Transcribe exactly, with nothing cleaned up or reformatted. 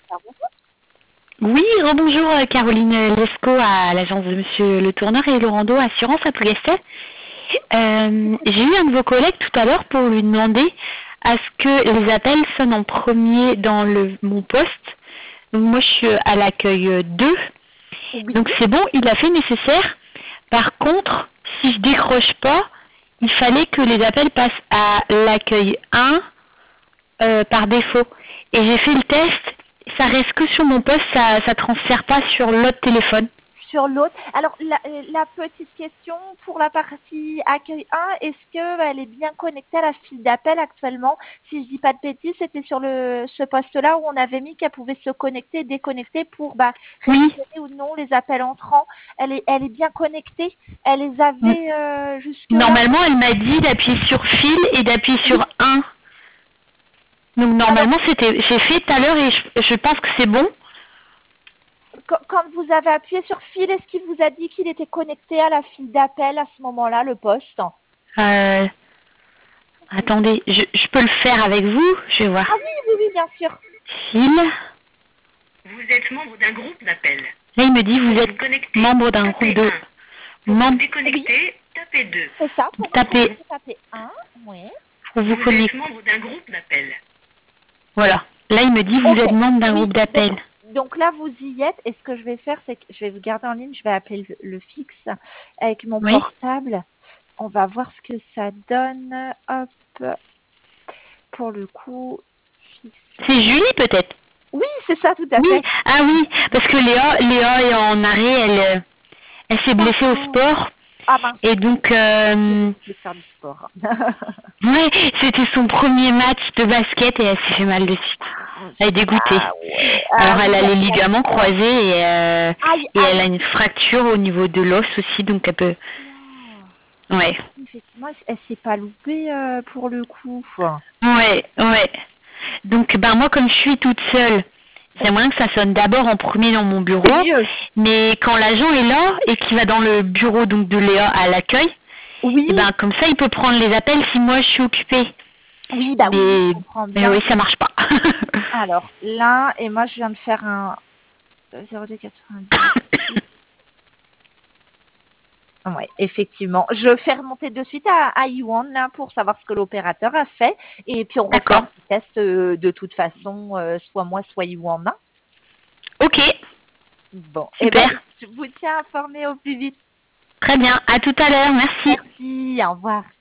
Oui, rebonjour euh, Caroline Lescaut à l'agence de Monsieur Le Tourneur et Laurando Assurance à Plougastel. Euh, j'ai eu un de vos collègues tout à l'heure pour lui demander à ce que les appels sonnent en premier dans le, mon poste. Donc moi je suis à l'accueil deux. Oui. Donc c'est bon, il a fait nécessaire. Par contre, si je décroche pas, il fallait que les appels passent à l'accueil un euh, par défaut. Et j'ai fait le test, ça reste que sur mon poste, ça ça transfère pas sur l'autre téléphone. Sur l'autre. Alors, la, euh, la petite question pour la partie accueil un, est-ce qu'elle est bien connectée à la file d'appel actuellement? Si je dis pas de bêtises, c'était sur le ce poste-là où on avait mis qu'elle pouvait se connecter et déconnecter pour bah, Oui. récupérer ou non les appels entrants. Elle est, elle est bien connectée. Elle les avait euh, jusque-là. Normalement, elle m'a dit d'appuyer sur fil et d'appuyer sur un. Donc Alors, normalement, c'était, j'ai fait tout à l'heure et je, je pense que c'est bon. quand, quand vous avez appuyé sur fil, est-ce qu'il vous a dit qu'il était connecté à la file d'appel à ce moment-là, le poste? Euh, attendez, je, je peux le faire avec vous. Je vais voir. Ah oui, oui, oui, bien sûr. Fil. Vous êtes membre d'un groupe d'appel. Là, il me dit vous Pour êtes vous connecter, membre d'un tapez groupe de un. Pour vous membres. déconnecter, tapez deux. C'est ça, pour Tapez. taper un, oui. Pour vous Vous êtes connecter. membre d'un groupe d'appel. Voilà. Là, il me dit vous Ok. êtes membre d'un Oui, groupe d'appel. donc, donc là, vous y êtes. Et ce que je vais faire, c'est que je vais vous garder en ligne. Je vais appeler le, le fixe avec mon Oui. portable. On va voir ce que ça donne. Hop. Pour le coup, fixe. C'est Julie peut-être. Oui, c'est ça, tout à Oui. fait. Ah oui, parce que Léa, Léa est en arrêt. Elle, euh, elle s'est blessée au D'accord. sport. Ah mince, Et donc, euh, je vais faire du sport. ouais, c'était son premier match de basket et elle s'est fait mal dessus. Elle est dégoûtée. Ah ouais. Ah Alors elle oui, a les ligaments d'accord. croisés et, euh, Aïe, et elle aïe. a une fracture au niveau de l'os aussi, donc elle peut... Oula. Ouais, Effectivement, elle, elle s'est pas loupée euh, pour le coup. ouais, ouais. Donc ben moi comme je suis toute seule, j'aimerais que ça sonne d'abord en premier dans mon C'est bureau, mieux. mais quand l'agent est là et qu'il va dans le bureau donc de Léa à l'accueil, Oui, et ben comme ça il peut prendre les appels si moi je suis occupée. oui, bah oui, je Mais, comprends mais bien. oui, ça marche pas. Alors là, et moi je viens de faire un zéro deux quatre-vingt-dix. Ouais, effectivement. Je fais remonter de suite à, à Yuan là pour savoir ce que l'opérateur a fait. Et puis on refait un D'accord. petit test euh, de toute façon, euh, soit moi, soit Yuan. Hein. Ok, Bon, et ben super. je vous tiens informé au plus vite. Très bien. À tout à l'heure. Merci. Merci, au revoir.